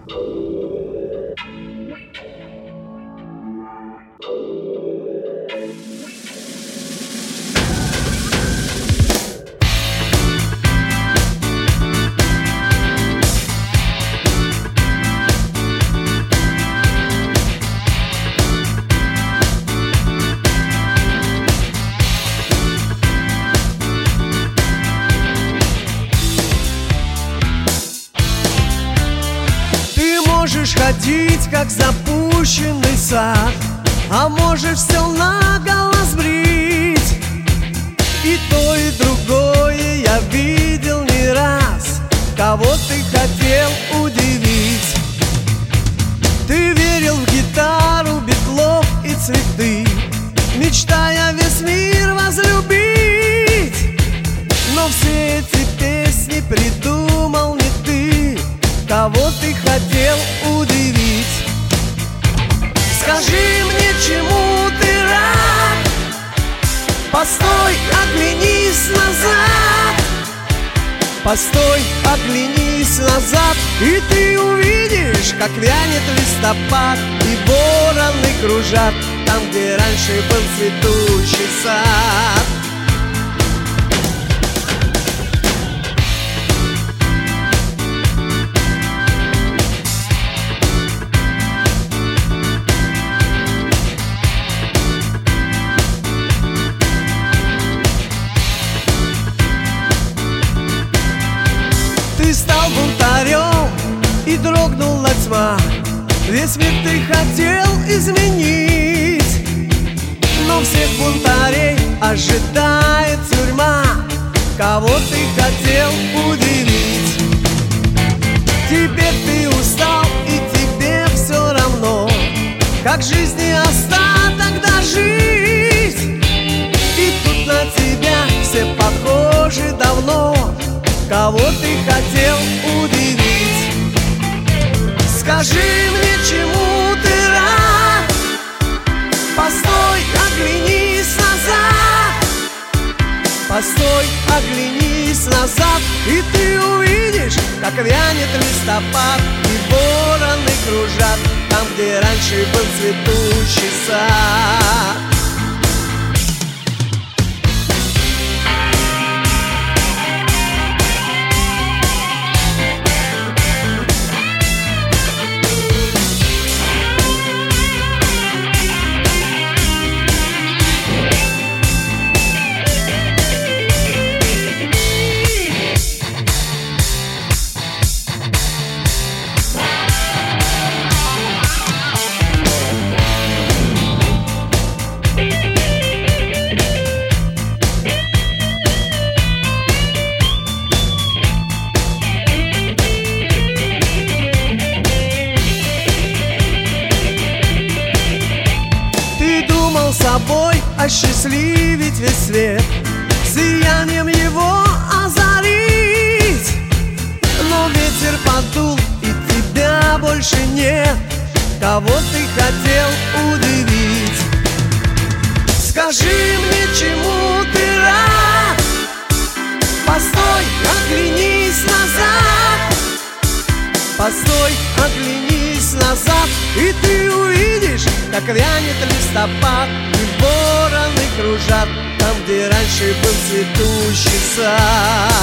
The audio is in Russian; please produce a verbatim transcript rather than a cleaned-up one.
Можешь ходить, как запущенный сад, а можешь все наголо сбрить. И то, и другое я видел не раз. Кого ты хотел удивить? Ты верил в гитару, битлов и цветы, мечтая весь мир возлюбить. Но все эти песни придумал не ты. Кого ты хотел удивить? Скажи мне, чему ты рад? Постой, оглянись назад. Постой, оглянись назад, и ты увидишь, как вянет листопад, и вороны кружат там, где раньше был цветущий сад. Ты стал бунтарем, и дрогнула тьма. Весь мир ты хотел изменить, но всех бунтарей ожидает тюрьма. Кого ты хотел удивить? Теперь ты устал, и тебе все равно, как жизни остаток дожить. И тут на тебя все похожи давно. Кого ты хотел удивить? Скажи мне, чему ты рад? Постой, оглянись назад. Постой, оглянись назад, и ты увидишь, как вянет листопад, и вороны кружат там, где раньше был цветущий сад. Собой осчастливить весь свет, сиянием его озарить. Но ветер подул, и тебя больше нет. Кого ты хотел удивить? Скажи мне, чему ты рад? Постой, оглянись назад. Постой, оглянись назад, и ты увидишь, как вянет листопад, и вороны кружат там, где раньше был цветущий сад.